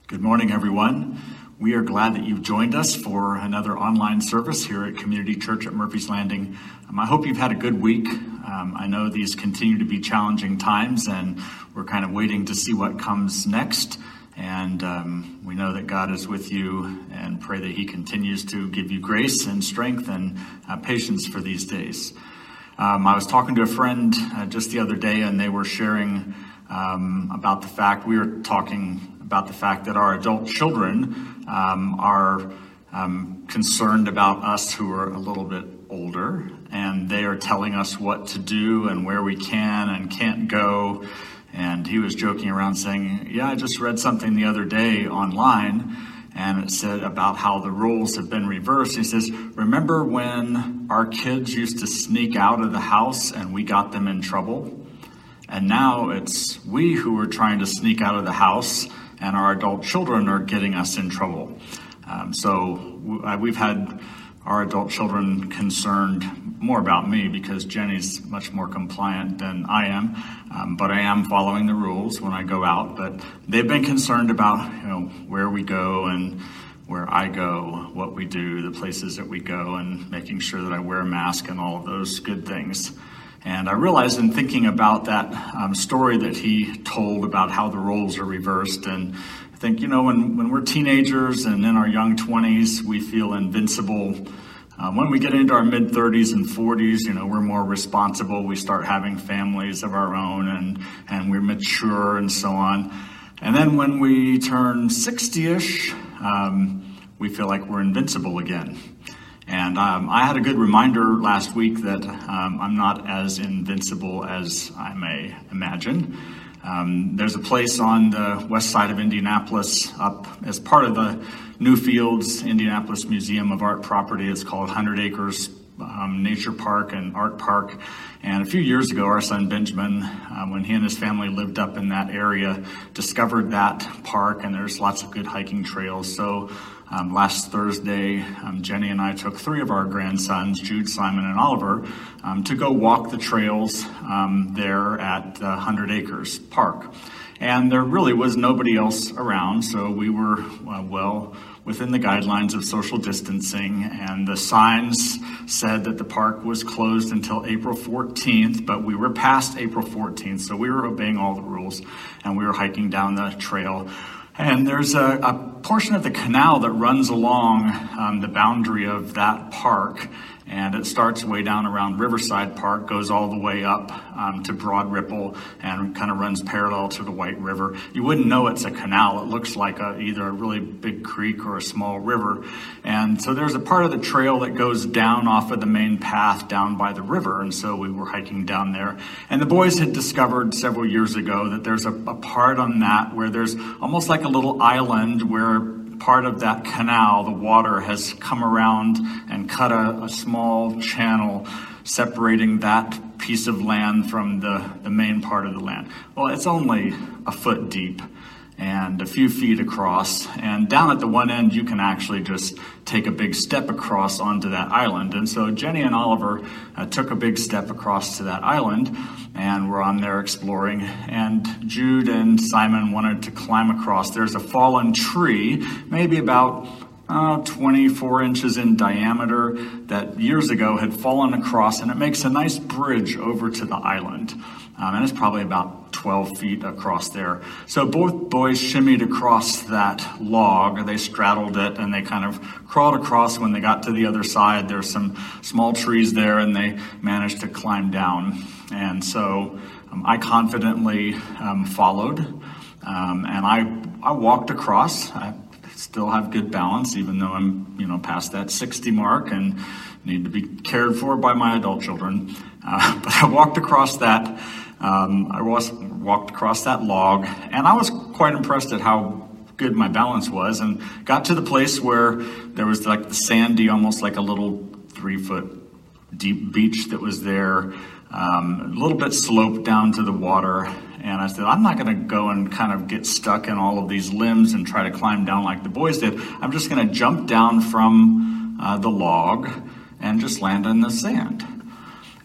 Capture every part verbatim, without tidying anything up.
Good morning, everyone. We are glad that you've joined us for another online service here at Community Church at Murphy's Landing. Um, I hope you've had a good week. Um, I know these continue to be challenging times, and we're kind of waiting to see what comes next. And um, we know that God is with you, and pray that He continues to give you grace and strength and uh, patience for these days. Um, I was talking to a friend uh, just the other day, and they were sharing um, about the fact we were talking about the fact that our adult children um, are um, concerned about us who are a little bit older, and they are telling us what to do and where we can and can't go. And he was joking around saying, yeah, I just read something the other day online, and it said about how the roles have been reversed. He says, remember when our kids used to sneak out of the house and we got them in trouble? And now it's we who are trying to sneak out of the house, and our adult children are getting us in trouble. Um, so we've had our adult children concerned more about me because Jenny's much more compliant than I am, um, but I am following the rules when I go out. But they've been concerned about, you know, where we go and where I go, what we do, the places that we go, and making sure that I wear a mask and all of those good things. And I realized in thinking about that um, story that he told about how the roles are reversed, and I think, you know, when, when we're teenagers and in our young twenties, we feel invincible. Um, when we get into our mid-thirties and forties, you know, we're more responsible. We start having families of our own, and, and we're mature and so on. And then when we turn sixty-ish, um, we feel like we're invincible again. And um, I had a good reminder last week that um, I'm not as invincible as I may imagine. Um, there's a place on the west side of Indianapolis up as part of the Newfields Indianapolis Museum of Art property. It's called one hundred Acres um, Nature Park and Art Park. And a few years ago, our son Benjamin, um, when he and his family lived up in that area, discovered that park, and there's lots of good hiking trails. So Um, last Thursday, um, Jenny and I took three of our grandsons, Jude, Simon, and Oliver, um, to go walk the trails um, there at the one hundred Acres Park. And there really was nobody else around, so we were uh, well within the guidelines of social distancing, and the signs said that the park was closed until April fourteenth, but we were past April fourteenth, so we were obeying all the rules, and we were hiking down the trail. And there's a, a portion of the canal that runs along um, the boundary of that park, and it starts way down around Riverside Park, goes all the way up um, to Broad Ripple, and kind of runs parallel to the White River. You wouldn't know it's a canal. It looks like a, either a really big creek or a small river. And so there's a part of the trail that goes down off of the main path down by the river, and so we were hiking down there. And the boys had discovered several years ago that there's a, a part on that where there's almost like a little island where part of that canal, the water has come around and cut a, a small channel separating that piece of land from the, the main part of the land. Well, it's only a foot deep and a few feet across, and down at the one end you can actually just take a big step across onto that island. And so Jenny and Oliver uh, took a big step across to that island, and we're on there exploring, and Jude and Simon wanted to climb across. There's a fallen tree, maybe about uh, twenty-four inches in diameter, that years ago had fallen across, and it makes a nice bridge over to the island. Um, and it's probably about twelve feet across there. So both boys shimmied across that log. They straddled it, and they kind of crawled across. When they got to the other side, there's some small trees there, and they managed to climb down. And so um, I confidently um, followed, um, and I I walked across. I still have good balance, even though I'm, you know, past that sixty mark and need to be cared for by my adult children. Uh, but I walked across that. Um, I was walked across that log, and I was quite impressed at how good my balance was, and got to the place where there was like the sandy, almost like a little three-foot deep beach that was there, um, a little bit sloped down to the water. And I said, I'm not going to go and kind of get stuck in all of these limbs and try to climb down like the boys did. I'm just going to jump down from uh, the log and just land in the sand.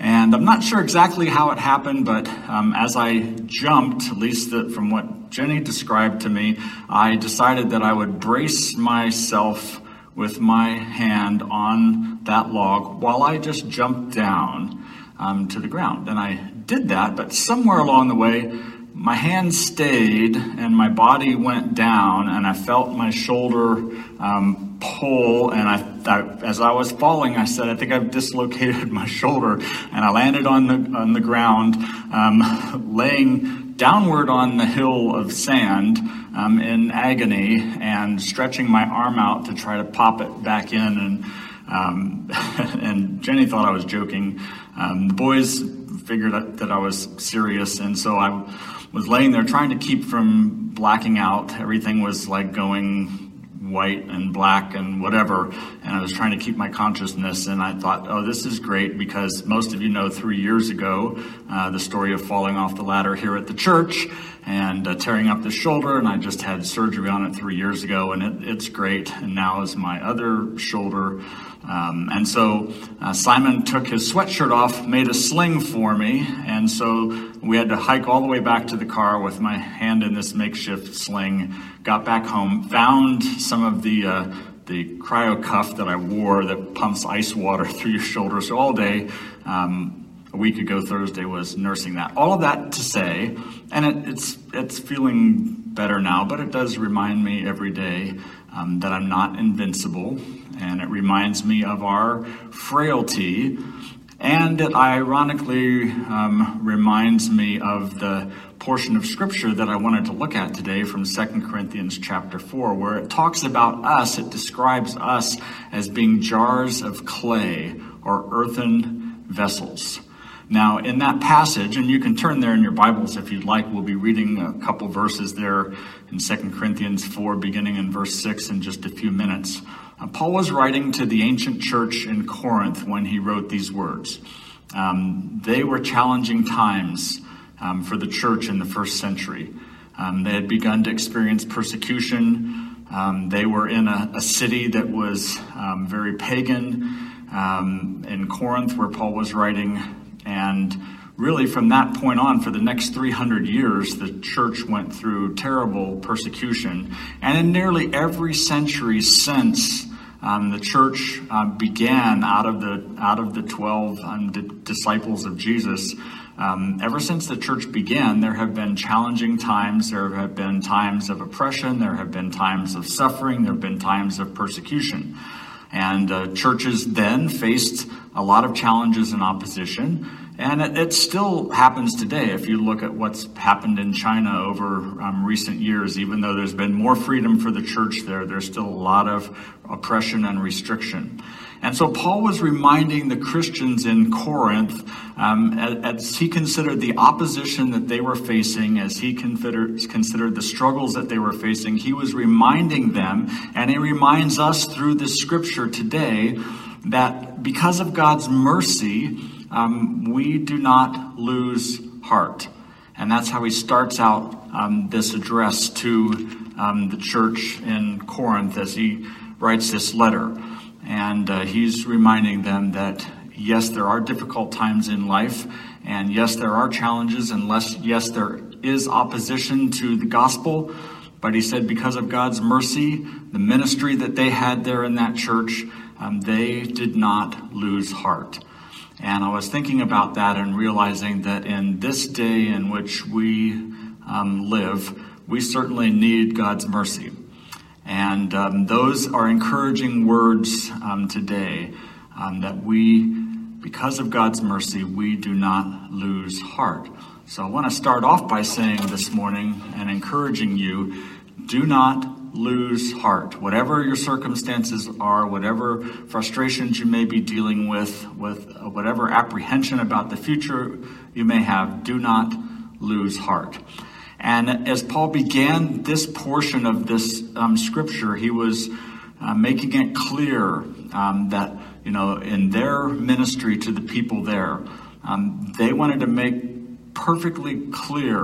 And I'm not sure exactly how it happened, but um, as I jumped, at least the, from what Jenny described to me, I decided that I would brace myself with my hand on that log while I just jumped down um, to the ground. And I did that, but somewhere along the way, my hand stayed and my body went down, and I felt my shoulder um, pull. And I, I, as I was falling, I said, "I think I've dislocated my shoulder." And I landed on the on the ground, um, laying downward on the hill of sand um, in agony, and stretching my arm out to try to pop it back in. And um, and Jenny thought I was joking. Um, the boys figured that, that I was serious, and so I was laying there trying to keep from blacking out. Everything was like going white and black and whatever, and I was trying to keep my consciousness. And I thought, oh, this is great, because most of you know three years ago uh, the story of falling off the ladder here at the church and uh, tearing up the shoulder, and I just had surgery on it three years ago, and it, it's great. And now is my other shoulder. Um, and so uh, Simon took his sweatshirt off, made a sling for me, and so we had to hike all the way back to the car with my hand in this makeshift sling. Got back home, found some of the uh, the cryo cuff that I wore that pumps ice water through your shoulder. So all day, um, a week ago Thursday, was nursing that. All of that to say, and it, it's it's feeling better now, but it does remind me every day um, that I'm not invincible. And it reminds me of our frailty. And it ironically um, reminds me of the portion of Scripture that I wanted to look at today from Second Corinthians chapter four, where it talks about us. It describes us as being jars of clay or earthen vessels. Now, in that passage, and you can turn there in your Bibles if you'd like, we'll be reading a couple verses there in Second Corinthians four, beginning in verse six in just a few minutes. Uh, Paul was writing to the ancient church in Corinth when he wrote these words. Um, they were challenging times um, for the church in the first century. Um, they had begun to experience persecution. Um, they were in a, a city that was um, very pagan um, in Corinth, where Paul was writing. And really from that point on, for the next three hundred years, the church went through terrible persecution. And in nearly every century since, um, the church uh, began out of the out of the twelve um, d- disciples of Jesus. Um, ever since the church began, there have been challenging times. There have been times of oppression. There have been times of suffering. There have been times of persecution. And uh, churches then faced a lot of challenges and opposition. And it, it still happens today. If you look at what's happened in China over um, recent years, even though there's been more freedom for the church there, there's still a lot of oppression and restriction. And so Paul was reminding the Christians in Corinth, um, as, as he considered the opposition that they were facing, as he considered, considered the struggles that they were facing, he was reminding them, and he reminds us through this scripture today, that because of God's mercy, um, we do not lose heart. And that's how he starts out um, this address to um, the church in Corinth as he writes this letter. And uh, he's reminding them that, yes, there are difficult times in life, and yes, there are challenges, and less, yes, there is opposition to the gospel. But he said because of God's mercy, the ministry that they had there in that church, um, they did not lose heart. And I was thinking about that and realizing that in this day in which we um, live, we certainly need God's mercy. And um, those are encouraging words um, today, um, that we, because of God's mercy, we do not lose heart. So I want to start off by saying this morning and encouraging you, do not lose heart. Whatever your circumstances are, whatever frustrations you may be dealing with, with whatever apprehension about the future you may have, do not lose heart. And as Paul began this portion of this um, scripture, he was uh, making it clear um, that, you know, in their ministry to the people there, um, they wanted to make perfectly clear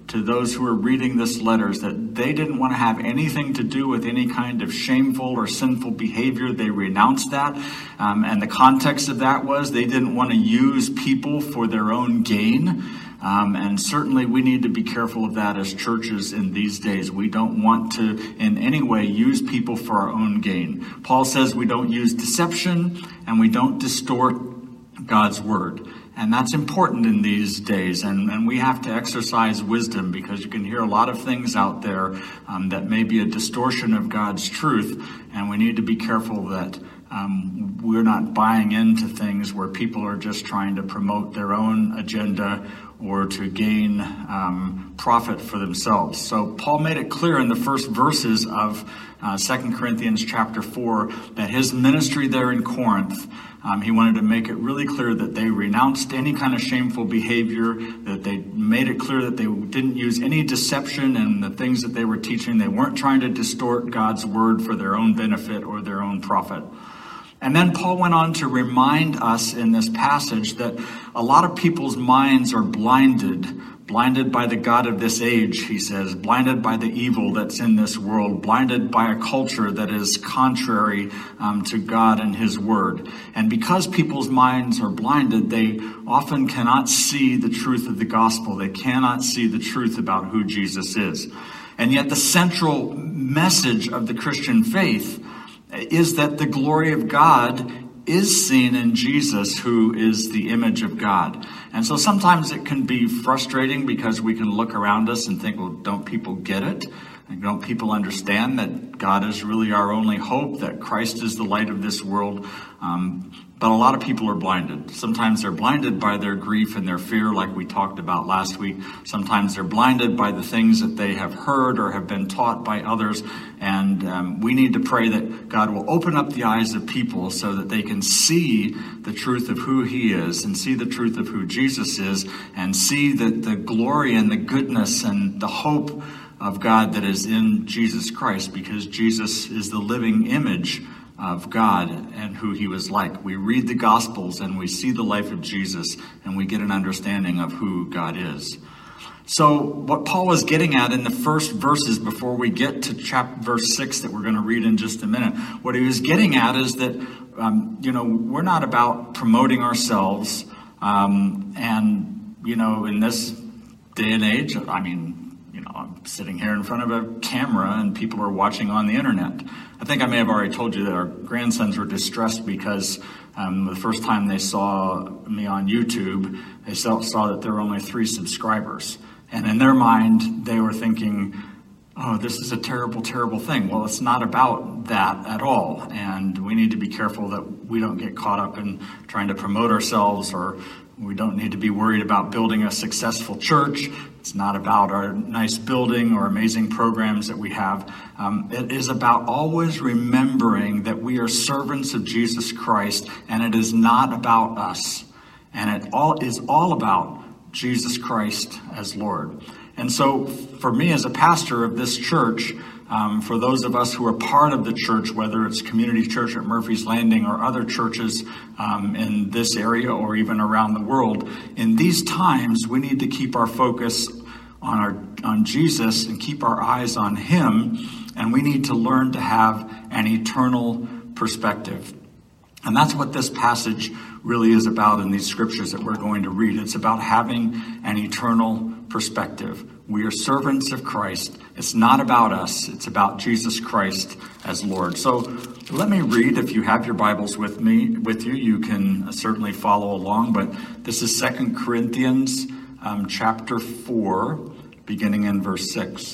to those who were reading this letter is that they didn't want to have anything to do with any kind of shameful or sinful behavior. They renounced that. Um, and the context of that was they didn't want to use people for their own gain. Um, and certainly we need to be careful of that as churches in these days. We don't want to in any way use people for our own gain. Paul says we don't use deception and we don't distort God's word. And that's important in these days. And, and we have to exercise wisdom, because you can hear a lot of things out there um, that may be a distortion of God's truth. And we need to be careful that um, we're not buying into things where people are just trying to promote their own agenda or to gain um, profit for themselves. So Paul made it clear in the first verses of uh, Second Corinthians chapter four that his ministry there in Corinth, um, he wanted to make it really clear that they renounced any kind of shameful behavior, that they made it clear that they didn't use any deception in the things that they were teaching. They weren't trying to distort God's word for their own benefit or their own profit. And then Paul went on to remind us in this passage that a lot of people's minds are blinded, blinded by the God of this age, he says, blinded by the evil that's in this world, blinded by a culture that is contrary um, to God and his word. And because people's minds are blinded, they often cannot see the truth of the gospel. They cannot see the truth about who Jesus is. And yet the central message of the Christian faith is that the glory of God is seen in Jesus, who is the image of God. And so sometimes it can be frustrating because we can look around us and think, well, don't people get it? And don't people understand that God is really our only hope, that Christ is the light of this world? Um, but a lot of people are blinded. Sometimes they're blinded by their grief and their fear, like we talked about last week. Sometimes they're blinded by the things that they have heard or have been taught by others. And um, we need to pray that God will open up the eyes of people so that they can see the truth of who he is and see the truth of who Jesus is and see the, the glory and the goodness and the hope of God that is in Jesus Christ, because Jesus is the living image of God and who he was like. We read the Gospels and we see the life of Jesus and we get an understanding of who God is. So what Paul was getting at in the first verses before we get to chapter verse six that we're going to read in just a minute, what he was getting at is that, um, you know, we're not about promoting ourselves. Um, and, you know, in this day and age, I mean, you know, I'm sitting here in front of a camera and people are watching on the internet. I think I may have already told you that our grandsons were distressed because um, the first time they saw me on YouTube, they saw, saw that there were only three subscribers. And in their mind, they were thinking, oh, this is a terrible, terrible thing. Well, it's not about that at all. And we need to be careful that we don't get caught up in trying to promote ourselves, or we don't need to be worried about building a successful church. It's not about our nice building or amazing programs that we have. Um, it is about always remembering that we are servants of Jesus Christ, and it is not about us. And it all is all about Jesus Christ as Lord. And so for me as a pastor of this church, um, for those of us who are part of the church, whether it's Community Church at Murphy's Landing or other churches um, in this area or even around the world, in these times we need to keep our focus on our on Jesus and keep our eyes on him, and we need to learn to have an eternal perspective. And that's what this passage really is about in these scriptures that we're going to read. It's about having an eternal perspective. We are servants of Christ. It's not about us. It's about Jesus Christ as Lord. So let me read. If you have your Bibles with me, with you, you can certainly follow along. But this is Second Corinthians um, chapter four, beginning in verse six.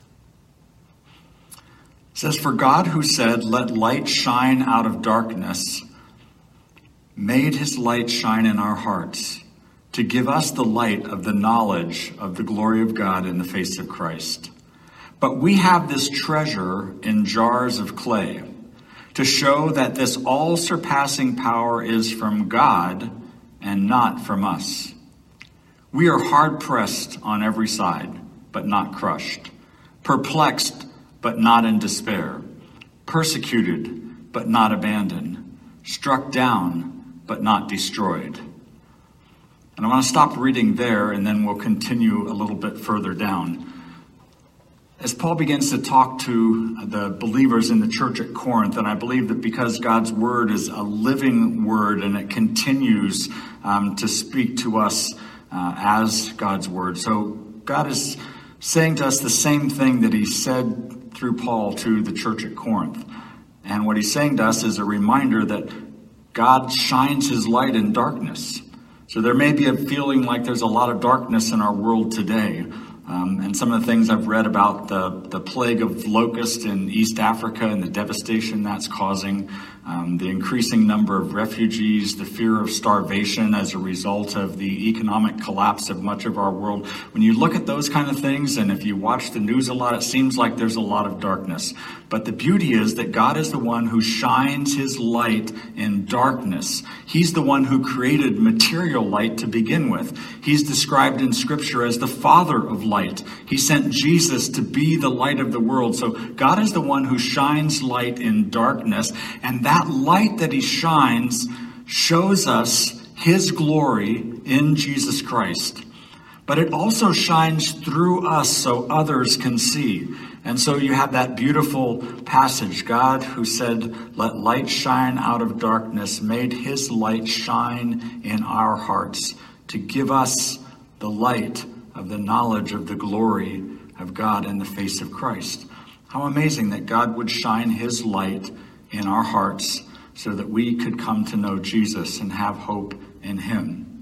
It says, "For God, who said, 'Let light shine out of darkness,' made his light shine in our hearts to give us the light of the knowledge of the glory of God in the face of Christ. But we have this treasure in jars of clay to show that this all-surpassing power is from God and not from us. We are hard-pressed on every side, but not crushed, perplexed, but not in despair, persecuted, but not abandoned, struck down, but not destroyed." And I want to stop reading there, and then we'll continue a little bit further down. As Paul begins to talk to the believers in the church at Corinth, and I believe that because God's word is a living word and it continues um, to speak to us uh, as God's word. So God is saying to us the same thing that he said through Paul to the church at Corinth. And what he's saying to us is a reminder that God shines his light in darkness. So there may be a feeling like there's a lot of darkness in our world today. Um, and some of the things I've read about the, the plague of locusts in East Africa and the devastation that's causing, um, the increasing number of refugees, the fear of starvation as a result of the economic collapse of much of our world. When you look at those kind of things, and if you watch the news a lot, it seems like there's a lot of darkness. But the beauty is that God is the one who shines his light in darkness. He's the one who created material light to begin with. He's described in Scripture as the Father of light. He sent Jesus to be the light of the world. So God is the one who shines light in darkness. And that light that he shines shows us his glory in Jesus Christ. But it also shines through us so others can see. And so you have that beautiful passage. God, who said, "Let light shine out of darkness," made his light shine in our hearts to give us the light of the knowledge of the glory of God in the face of Christ. How amazing that God would shine his light in our hearts so that we could come to know Jesus and have hope in him.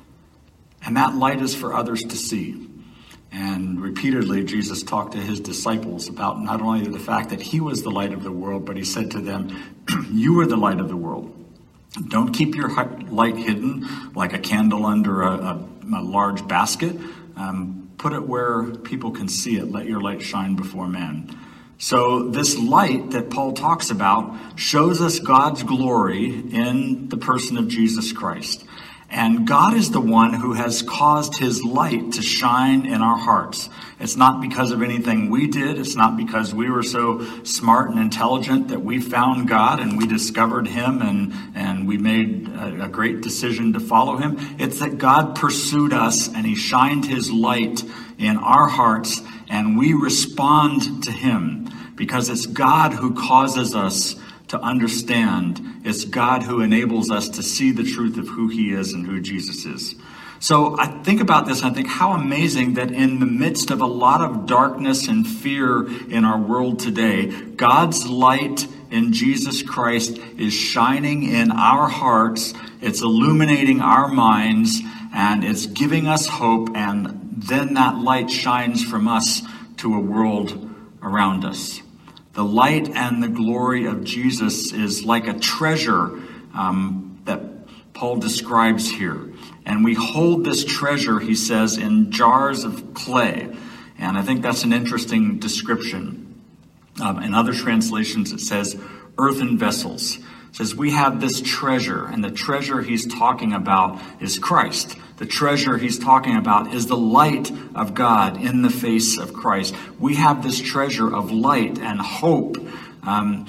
And that light is for others to see. And repeatedly, Jesus talked to his disciples about not only the fact that he was the light of the world, but he said to them, "You are the light of the world. Don't keep your light hidden like a candle under a, a, a large basket. Um, put it where people can see it. Let your light shine before men." So this light that Paul talks about shows us God's glory in the person of Jesus Christ. And God is the one who has caused his light to shine in our hearts. It's not because of anything we did. It's not because we were so smart and intelligent that we found God and we discovered him and, and we made a, a great decision to follow him. It's that God pursued us and he shined his light in our hearts and we respond to him because it's God who causes us to understand. It's God who enables us to see the truth of who he is and who Jesus is. So I think about this and I think how amazing that in the midst of a lot of darkness and fear in our world today, God's light in Jesus Christ is shining in our hearts. It's illuminating our minds and it's giving us hope. And then that light shines from us to a world around us. The light and the glory of Jesus is like a treasure um, that Paul describes here. And we hold this treasure, he says, in jars of clay. And I think that's an interesting description. Um, in other translations, it says earthen vessels. It says we have this treasure, and the treasure he's talking about is Christ. The treasure he's talking about is the light of God in the face of Christ. We have this treasure of light and hope. Um,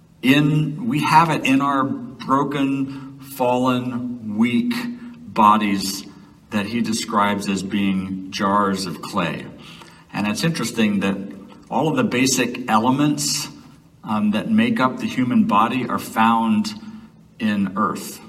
in we have it in our broken, fallen, weak bodies that he describes as being jars of clay. And it's interesting that all of the basic elements um, that make up the human body are found in earth.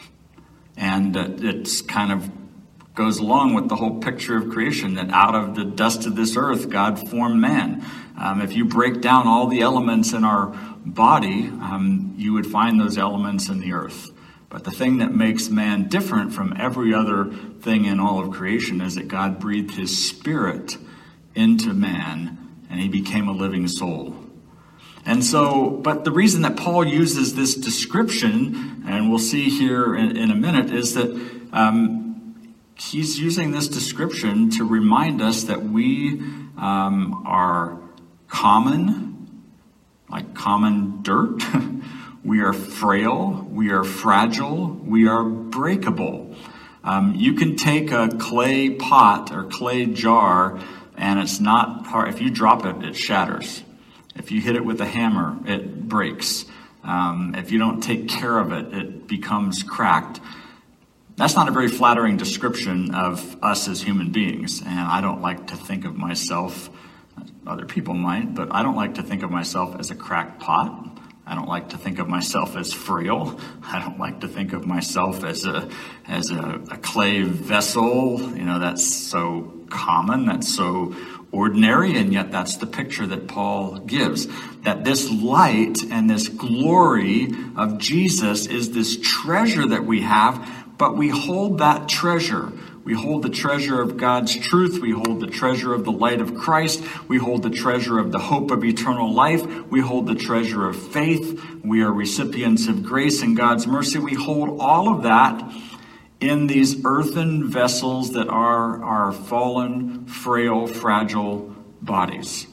And uh, it's kind of goes along with the whole picture of creation, that out of the dust of this earth, God formed man. Um, if you break down all the elements in our body, um, you would find those elements in the earth. But the thing that makes man different from every other thing in all of creation is that God breathed his spirit into man and he became a living soul. And so, but the reason that Paul uses this description, and we'll see here in, in a minute, is that um, he's using this description to remind us that we um, are common, like common dirt. We are frail, we are fragile, we are breakable. Um, you can take a clay pot or clay jar and it's not hard. If you drop it, it shatters. If you hit it with a hammer, it breaks. Um, if you don't take care of it, it becomes cracked. That's not a very flattering description of us as human beings, and I don't like to think of myself, other people might, but I don't like to think of myself as a cracked pot. I don't like to think of myself as frail. I don't like to think of myself as a as a, a clay vessel. You know, that's so common, that's so ordinary, and yet that's the picture that Paul gives. That this light and this glory of Jesus is this treasure that we have, but we hold that treasure. We hold the treasure of God's truth. We hold the treasure of the light of Christ. We hold the treasure of the hope of eternal life. We hold the treasure of faith. We are recipients of grace and God's mercy. We hold all of that in these earthen vessels that are our fallen, frail, fragile bodies.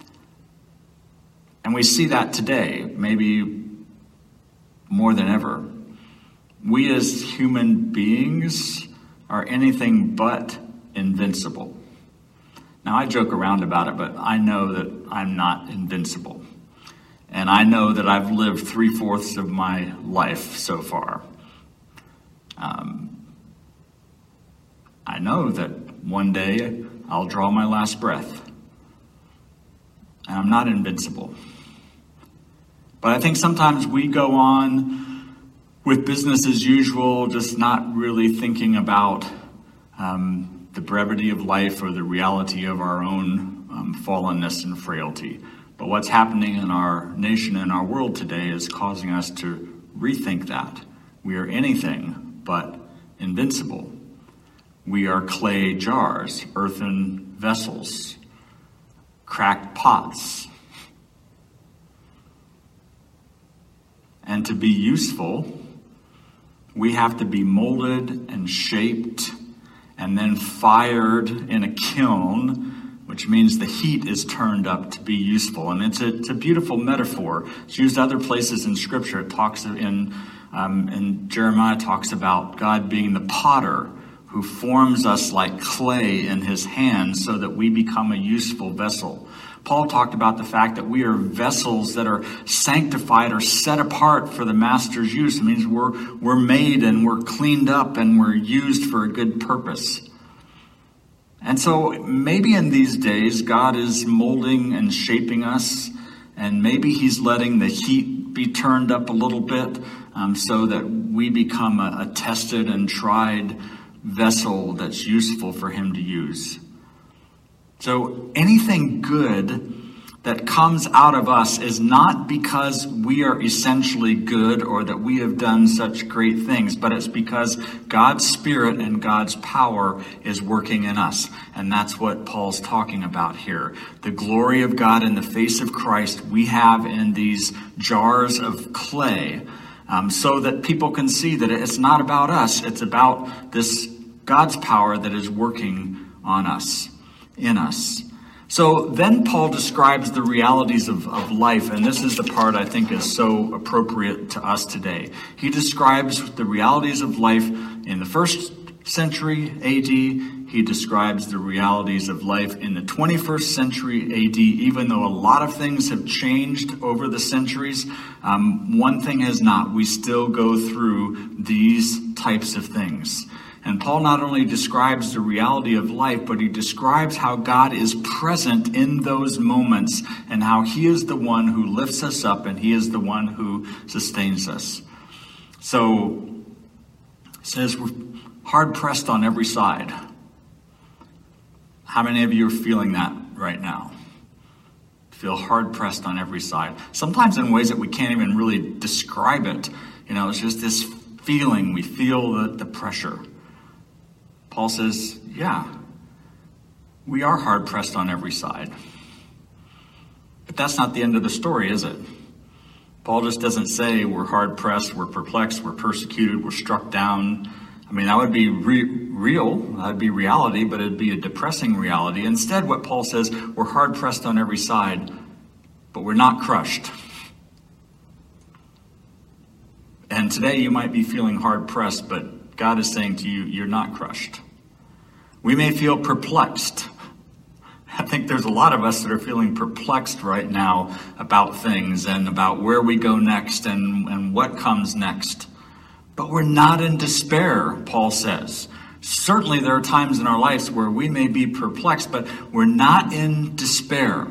And we see that today, maybe more than ever. We as human beings are anything but invincible. Now, I joke around about it, but I know that I'm not invincible. And I know that I've lived three-fourths of my life so far. Um, I know that one day I'll draw my last breath. And I'm not invincible. But I think sometimes we go on with business as usual, just not really thinking about um, the brevity of life or the reality of our own um, fallenness and frailty. But what's happening in our nation and our world today is causing us to rethink that. We are anything but invincible. We are clay jars, earthen vessels, cracked pots. And to be useful, we have to be molded and shaped and then fired in a kiln, which means the heat is turned up to be useful. And it's a, it's a beautiful metaphor. It's used other places in Scripture. It talks in, um, in Jeremiah talks about God being the potter who forms us like clay in his hands so that we become a useful vessel. Paul talked about the fact that we are vessels that are sanctified or set apart for the master's use. It means we're, we're made and we're cleaned up and we're used for a good purpose. And so maybe in these days, God is molding and shaping us, and maybe he's letting the heat be turned up a little bit um, so that we become a, a tested and tried vessel that's useful for him to use. So anything good that comes out of us is not because we are essentially good or that we have done such great things, but it's because God's Spirit and God's power is working in us. And that's what Paul's talking about here. The glory of God in the face of Christ we have in these jars of clay, um, so that people can see that it's not about us. It's about this God's power that is working on us, in us. So then Paul describes the realities of, of life, and this is the part I think is so appropriate to us today. He describes the realities of life in the first century A D. He describes the realities of life in the twenty-first century A D. Even though a lot of things have changed over the centuries, um, one thing has not. We still go through these types of things. And Paul not only describes the reality of life, but he describes how God is present in those moments and how he is the one who lifts us up and he is the one who sustains us. So it says we're hard pressed on every side. How many of you are feeling that right now? Feel hard pressed on every side. Sometimes in ways that we can't even really describe it. You know, it's just this feeling. We feel the, the pressure. Paul says, yeah, we are hard-pressed on every side. But that's not the end of the story, is it? Paul just doesn't say we're hard-pressed, we're perplexed, we're persecuted, we're struck down. I mean, that would be re- real, that would be reality, but it would be a depressing reality. Instead, what Paul says, we're hard-pressed on every side, but we're not crushed. And today you might be feeling hard-pressed, but God is saying to you, you're not crushed. We may feel perplexed. I think there's a lot of us that are feeling perplexed right now about things and about where we go next and, and what comes next. But we're not in despair, Paul says. Certainly there are times in our lives where we may be perplexed, but we're not in despair.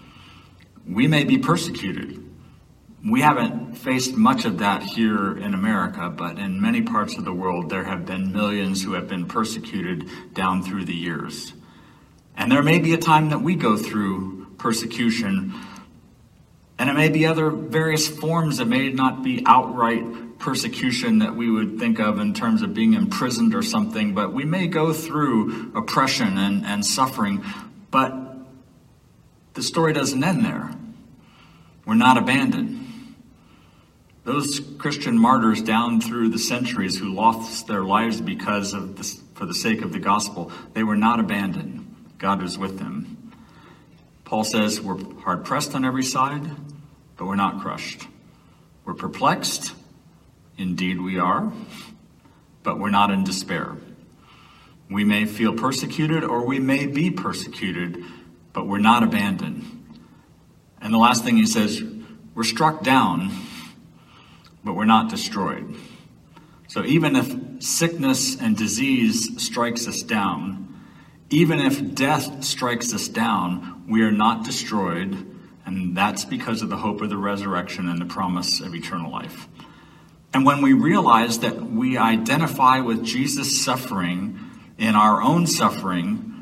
We may be persecuted. We haven't faced much of that here in America, but in many parts of the world, there have been millions who have been persecuted down through the years. And there may be a time that we go through persecution, and it may be other various forms that may not be outright persecution that we would think of in terms of being imprisoned or something, but we may go through oppression and, and suffering, but the story doesn't end there. We're not abandoned. Those Christian martyrs down through the centuries who lost their lives because of this, for the sake of the gospel, they were not abandoned. God was with them. Paul says we're hard pressed on every side, but we're not crushed. We're perplexed. Indeed we are, but we're not in despair. We may feel persecuted or we may be persecuted, but we're not abandoned. And the last thing he says, we're struck down, but we're not destroyed. So even if sickness and disease strikes us down, even if death strikes us down, we are not destroyed, and that's because of the hope of the resurrection and the promise of eternal life. And when we realize that we identify with Jesus' suffering in our own suffering,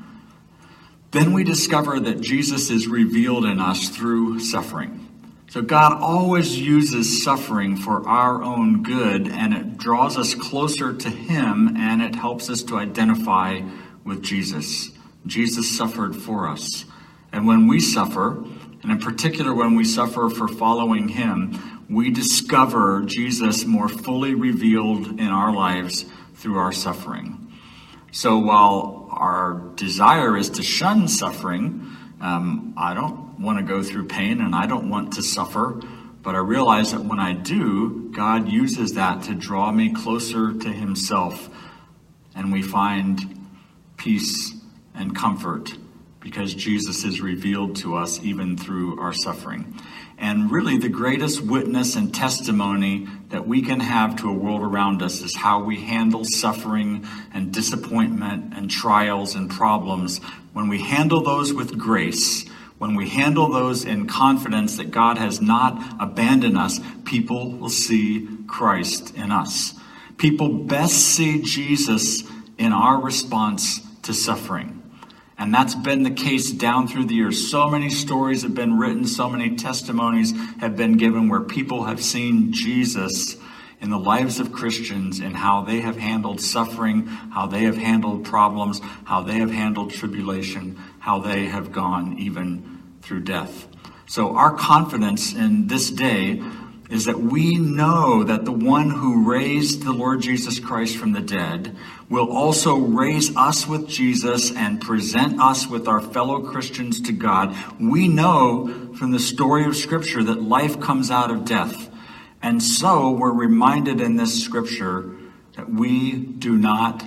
then we discover that Jesus is revealed in us through suffering. So God always uses suffering for our own good, and it draws us closer to him, and it helps us to identify with Jesus. Jesus suffered for us. And when we suffer, and in particular when we suffer for following him, we discover Jesus more fully revealed in our lives through our suffering. So while our desire is to shun suffering, um, I don't want to go through pain and I don't want to suffer, but I realize that when I do, God uses that to draw me closer to himself, and we find peace and comfort because Jesus is revealed to us even through our suffering. And really the greatest witness and testimony that we can have to a world around us is how we handle suffering and disappointment and trials and problems. When we handle those with grace, when we handle those in confidence that God has not abandoned us, people will see Christ in us. People best see Jesus in our response to suffering. And that's been the case down through the years. So many stories have been written, so many testimonies have been given where people have seen Jesus in the lives of Christians and how they have handled suffering, how they have handled problems, how they have handled tribulation, how they have gone even through death. So our confidence in this day is that we know that the one who raised the Lord Jesus Christ from the dead will also raise us with Jesus and present us with our fellow Christians to God. We know from the story of Scripture that life comes out of death. And so we're reminded in this Scripture that we do not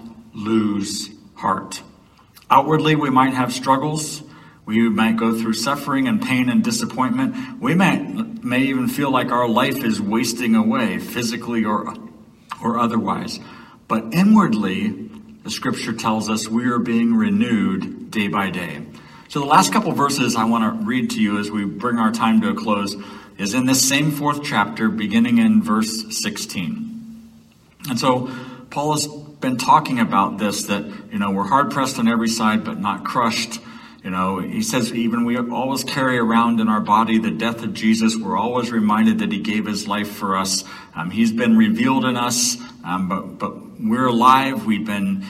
lose heart. Outwardly, we might have struggles. We might go through suffering and pain and disappointment. We may, may even feel like our life is wasting away, physically or, or otherwise. But inwardly, the Scripture tells us we are being renewed day by day. So the last couple verses I want to read to you as we bring our time to a close is in this same fourth chapter, beginning in verse sixteen. And so Paul has been talking about this, that, you know, we're hard pressed on every side, but not crushed. You know, he says even we always carry around in our body the death of Jesus. We're always reminded that he gave his life for us. Um, he's been revealed in us, um, but but we're alive. We've been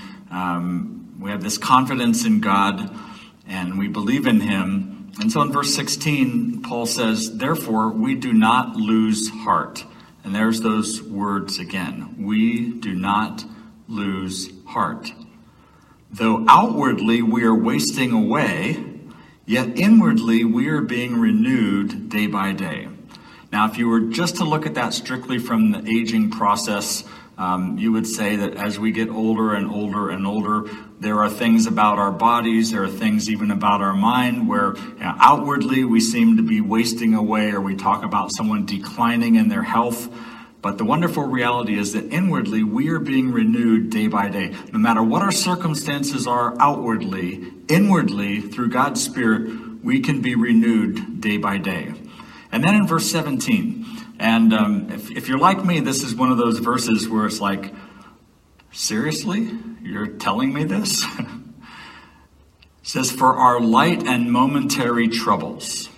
um, we have this confidence in God, and we believe in him. And so in verse sixteen, Paul says, "Therefore we do not lose heart." And there's those words again. We do not lose heart. Though outwardly we are wasting away, yet inwardly we are being renewed day by day. Now, if you were just to look at that strictly from the aging process, um, you would say that as we get older and older and older, there are things about our bodies, there are things even about our mind where, you know, outwardly we seem to be wasting away, or we talk about someone declining in their health. But the wonderful reality is that inwardly we are being renewed day by day. No matter what our circumstances are outwardly, inwardly, through God's Spirit, we can be renewed day by day. And then in verse seventeen, and um, if, if you're like me, this is one of those verses where it's like, seriously? You're telling me this? It says, for our light and momentary troubles.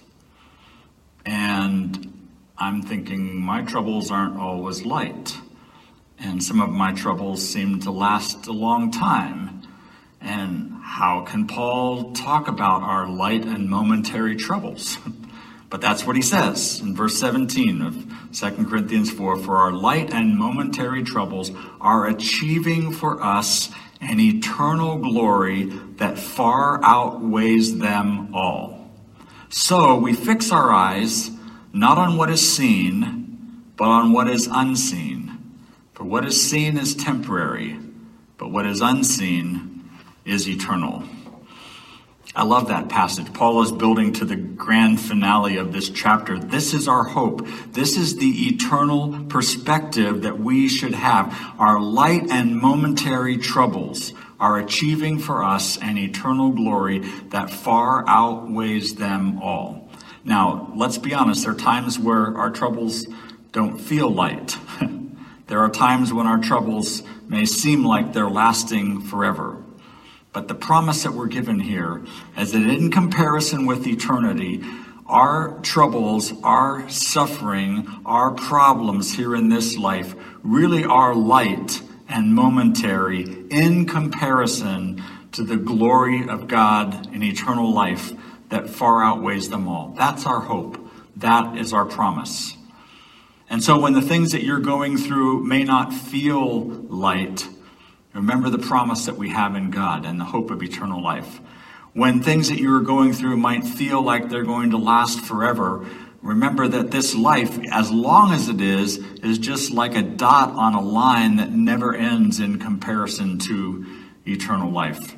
And I'm thinking, my troubles aren't always light. And some of my troubles seem to last a long time. And how can Paul talk about our light and momentary troubles? But that's what he says in verse seventeen of Second Corinthians four. For our light and momentary troubles are achieving for us an eternal glory that far outweighs them all. So we fix our eyes not on what is seen, but on what is unseen. For what is seen is temporary, but what is unseen is eternal. I love that passage. Paul is building to the grand finale of this chapter. This is our hope. This is the eternal perspective that we should have. Our light and momentary troubles are achieving for us an eternal glory that far outweighs them all. Now, let's be honest. There are times where our troubles don't feel light. There are times when our troubles may seem like they're lasting forever. But the promise that we're given here is that in comparison with eternity, our troubles, our suffering, our problems here in this life really are light and momentary in comparison to the glory of God in eternal life that far outweighs them all. That's our hope. That is our promise. And so when the things that you're going through may not feel light, remember the promise that we have in God and the hope of eternal life. When things that you are going through might feel like they're going to last forever, remember that this life, as long as it is, is just like a dot on a line that never ends in comparison to eternal life.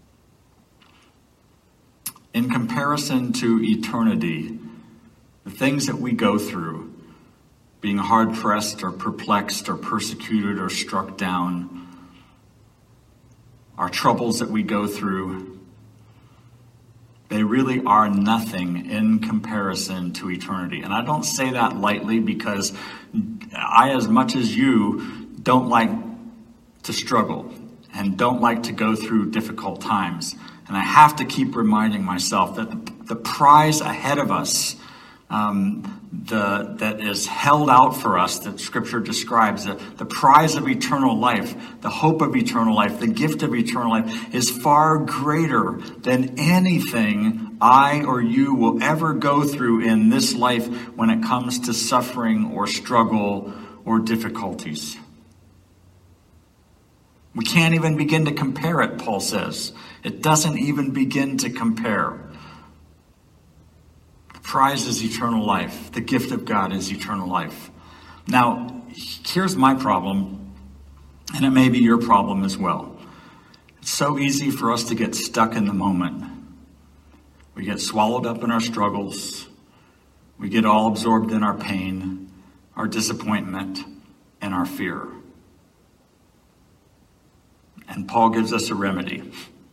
In comparison to eternity, the things that we go through, being hard-pressed or perplexed or persecuted or struck down, our troubles that we go through, they really are nothing in comparison to eternity. And I don't say that lightly because I, as much as you, don't like to struggle and don't like to go through difficult times. And I have to keep reminding myself that the, the prize ahead of us, um, the that is held out for us, that Scripture describes, the, the prize of eternal life, the hope of eternal life, the gift of eternal life is far greater than anything I or you will ever go through in this life when it comes to suffering or struggle or difficulties. We can't even begin to compare it, Paul says. It doesn't even begin to compare. The prize is eternal life. The gift of God is eternal life. Now, here's my problem, and it may be your problem as well. It's so easy for us to get stuck in the moment. We get swallowed up in our struggles. We get all absorbed in our pain, our disappointment, and our fear. And Paul gives us a remedy.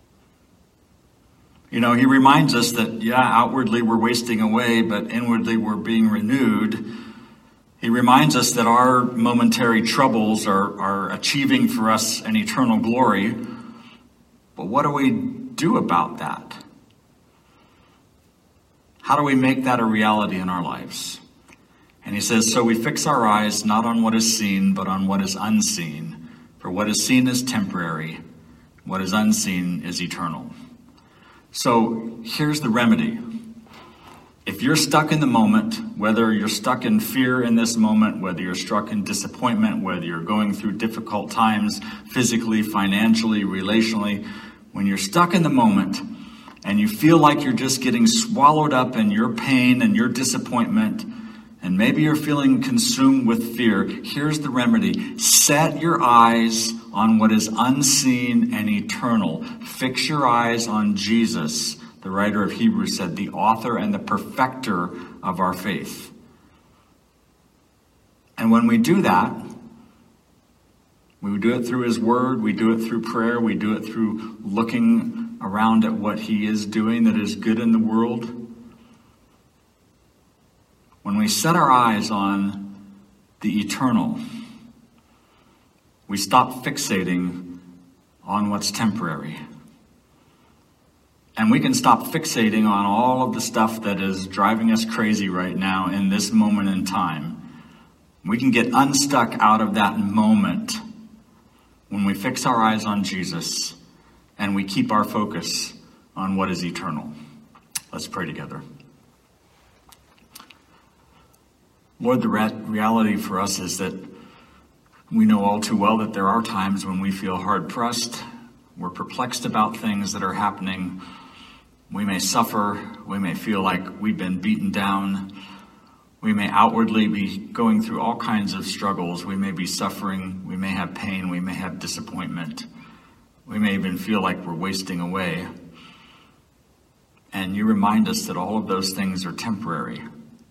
You know, he reminds us that, yeah, outwardly we're wasting away, but inwardly we're being renewed. He reminds us that our momentary troubles are, are achieving for us an eternal glory. But what do we do about that? How do we make that a reality in our lives? And he says, so we fix our eyes not on what is seen, but on what is unseen. For what is seen is temporary, what is unseen is eternal. So here's the remedy. If you're stuck in the moment, whether you're stuck in fear in this moment, whether you're stuck in disappointment, whether you're going through difficult times physically, financially, relationally, when you're stuck in the moment and you feel like you're just getting swallowed up in your pain and your disappointment, and maybe you're feeling consumed with fear, here's the remedy. Set your eyes on what is unseen and eternal. Fix your eyes on Jesus, the writer of Hebrews said, the author and the perfecter of our faith. And when we do that, we do it through his word, we do it through prayer, we do it through looking around at what he is doing that is good in the world. When we set our eyes on the eternal, we stop fixating on what's temporary. And we can stop fixating on all of the stuff that is driving us crazy right now in this moment in time. We can get unstuck out of that moment when we fix our eyes on Jesus and we keep our focus on what is eternal. Let's pray together. Lord, the reality for us is that we know all too well that there are times when we feel hard-pressed. We're perplexed about things that are happening. We may suffer. We may feel like we've been beaten down. We may outwardly be going through all kinds of struggles. We may be suffering. We may have pain. We may have disappointment. We may even feel like we're wasting away. And you remind us that all of those things are temporary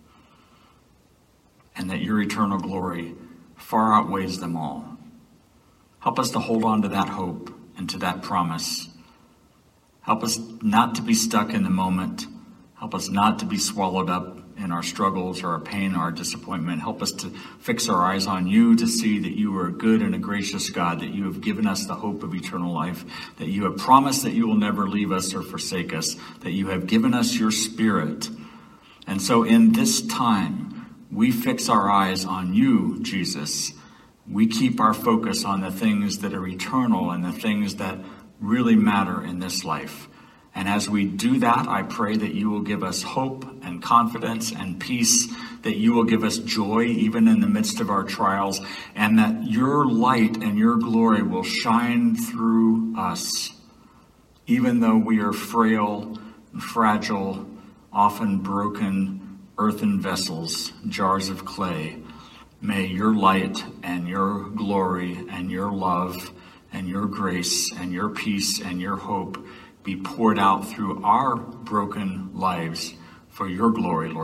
and that your eternal glory far outweighs them all. Help us to hold on to that hope and to that promise. Help us not to be stuck in the moment. Help us not to be swallowed up in our struggles or our pain or our disappointment. Help us to fix our eyes on you, to see that you are a good and a gracious God, that you have given us the hope of eternal life, that you have promised that you will never leave us or forsake us, that you have given us your Spirit. And so in this time, we fix our eyes on you, Jesus. We keep our focus on the things that are eternal and the things that really matter in this life. And as we do that, I pray that you will give us hope and confidence and peace, that you will give us joy even in the midst of our trials, and that your light and your glory will shine through us, even though we are frail, fragile, often broken earthen vessels, jars of clay. May your light and your glory and your love and your grace and your peace and your hope be poured out through our broken lives for your glory, Lord.